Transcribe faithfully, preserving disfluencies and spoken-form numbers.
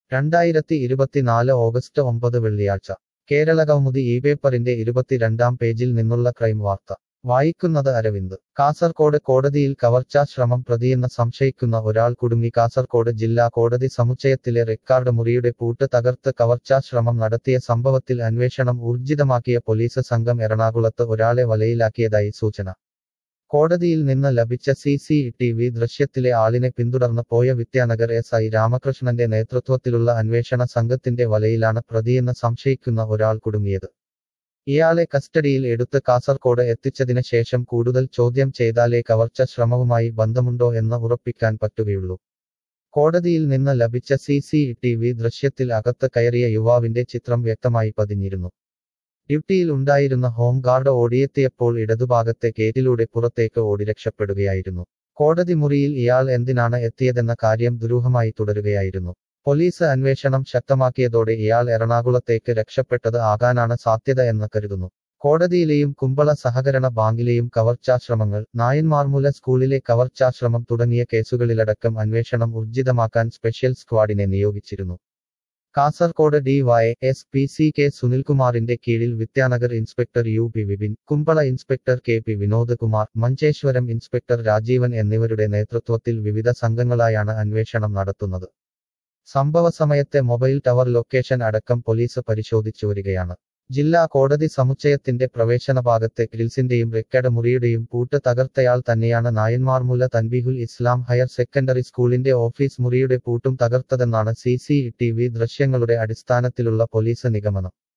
രണ്ടായിരത്തി ഇരുപത്തിനാല് ഓഗസ്റ്റ് ഒമ്പത് വെള്ളിയാഴ്ച കേരളകൗമുദി ഈ പേപ്പറിന്റെ ഇരുപത്തിരണ്ടാം പേജിൽ നിന്നുള്ള ക്രൈം വാർത്ത വായിക്കുന്നത് അരവിന്ദ്. കാസർകോട് കോടതിയിൽ കവർച്ചാ ശ്രമം പ്രതിയെന്ന് സംശയിക്കുന്ന ഒരാൾ കുടുങ്ങി. കാസർകോട് ജില്ലാ കോടതി സമുച്ചയത്തിലെ റെക്കാർഡ് മുറിയുടെ പൂട്ട് തകർത്ത് കവർച്ചാ ശ്രമം നടത്തിയ സംഭവത്തിൽ അന്വേഷണം ഊർജിതമാക്കിയ പോലീസ് സംഘം എറണാകുളത്ത് ഒരാളെ വലയിലാക്കിയതായി സൂചന. കോടതിയിൽ നിന്ന് ലഭിച്ച സി സി ടി വി ദൃശ്യത്തിലെ ആളിനെ പിന്തുടർന്ന് പോയ വിദ്യാനഗർ എസ് ഐ രാമകൃഷ്ണന്റെ നേതൃത്വത്തിലുള്ള അന്വേഷണ സംഘത്തിന്റെ വലയിലാണ് പ്രതിയെന്ന് സംശയിക്കുന്ന ഒരാൾ കുടുങ്ങിയത്. ഇയാളെ കസ്റ്റഡിയിൽ എടുത്ത് കാസർകോട് എത്തിച്ചതിന് ശേഷം കൂടുതൽ ചോദ്യം ചെയ്താലേ കവർച്ച ശ്രമവുമായി ബന്ധമുണ്ടോ എന്ന് ഉറപ്പിക്കാൻ പറ്റുകയുള്ളൂ. കോടതിയിൽ നിന്ന് ലഭിച്ച സി സി ടി വി ദൃശ്യത്തിൽ അകത്ത് കയറിയ യുവാവിന്റെ ചിത്രം വ്യക്തമായി പതിഞ്ഞിരുന്നു. ഡ്യൂട്ടിയിൽ ഉണ്ടായിരുന്ന ഹോം ഗാർഡ് ഓടിയെത്തിയപ്പോൾ ഇടതുഭാഗത്തെ ഗേറ്റിലൂടെ പുറത്തേക്ക് ഓടി രക്ഷപ്പെടുകയായിരുന്നു. കോടതി മുറിയിൽ ഇയാൾ എന്തിനാണ് എത്തിയതെന്ന കാര്യം ദുരൂഹമായി തുടരുകയായിരുന്നു. പോലീസ് അന്വേഷണം ശക്തമാക്കിയതോടെ ഇയാൾ എറണാകുളത്തേക്ക് രക്ഷപ്പെട്ടത് ആകാനാണ് സാധ്യത എന്ന് കരുതുന്നു. കോടതിയിലെയും കുമ്പള സഹകരണ ബാങ്കിലെയും കവർച്ചാശ്രമങ്ങൾ, നായന്മാർമൂല സ്കൂളിലെ കവർച്ചാശ്രമം തുടങ്ങിയ കേസുകളിലടക്കം അന്വേഷണം ഊർജിതമാക്കാൻ സ്പെഷ്യൽ സ്ക്വാഡിനെ നിയോഗിച്ചിരുന്നു. Kasaragod D Y S P C K സുനിൽകുമാറിന്റെ കീഴിൽ Vidyanagar inspector U P Vipin, Kumbla inspector K P Vinod Kumar, Manjeshwaram inspector Rajeevan എന്നിവരുടെ നേതൃത്വത്തിൽ വിവിധ സംഘങ്ങളായാണ് അന്വേഷണം നടത്തുന്നത്. സംഭവസമയത്തെ മൊബൈൽ ടവർ ലൊക്കേഷൻ അടക്കം പോലീസ് പരിശോധിച്ചു വരികയാണ്. ജില്ലാ കോടതി സമുച്ചയത്തിന്റെ പ്രവേശന ഭാഗത്തെ ഗ്രിൽസിന്റെയും റെക്കാർഡ് മുറിയുടെയും പൂട്ട് തകർത്തയാൾ തന്നെയാണ് നായന്മാർമൂല തൻബീഹുൽ ഇസ്ലാം ഹയർ സെക്കൻഡറി സ്കൂളിന്റെ ഓഫീസ് മുറിയുടെ പൂട്ടും തകർത്തതെന്നാണ് സി സി ടി വി ദൃശ്യങ്ങളുടെ അടിസ്ഥാനത്തിലുള്ള പോലീസ് നിഗമനം.